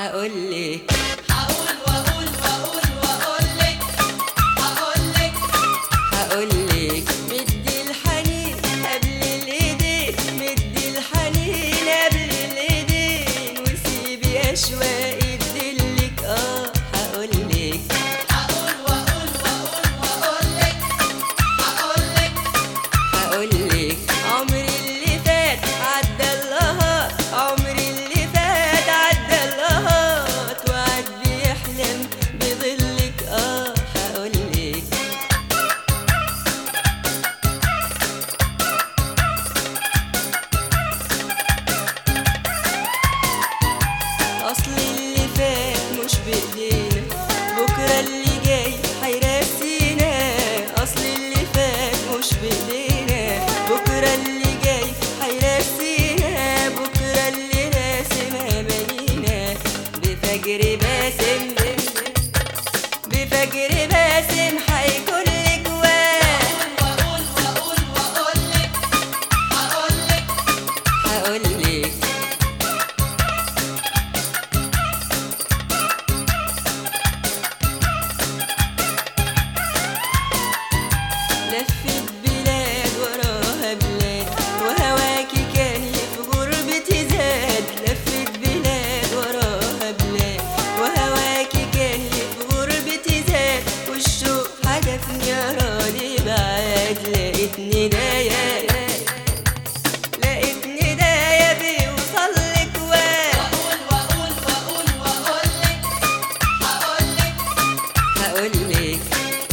هقولك هقول واقول واقول واقولك هقولك هقولك مدي الحنين قبل الايدين، مدي الحنين قبل الايدين، وسيبي اشواقي تدلك. هقولك هقول واقول واقول واقولك هقولك هقولك عمري اللي فات عدى اللهات، عمري اللي فات عدى اللهات، وعد بيحلم بظلك. هقولك اصل اللي فات مش بايدينا، بكره اللي جاي هيراسينا. اصل اللي فات مش بايدينا، بكره اللي جاي هيراسينا. بكره اللي راسم امانينا بفجر باسم، بفجر باسم هيكون لك واقول واقول واقولك هقولك هقولك لفت بلاد وراها بلاد، وهواكي كان في غربتي زاد. لفت بلاد وراها بلاد، وهواكي كان في غربتي زاد، والشوق حدفني أراضي بعاد. لقيت ندايا، لقيت ندايا بيوصل لك واقول واقول واقول واقولك هقولك هقولك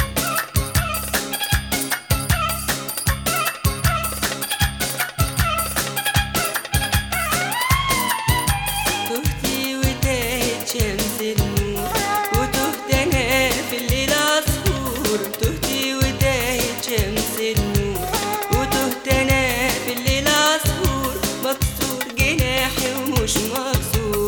تهتي وتاهت شمس النور، وتهت انا في الليل عصفور. تهتي وتاهت شمس النور، وتهت انا في الليل عصفور. مكسور جناحي ومش مكسور،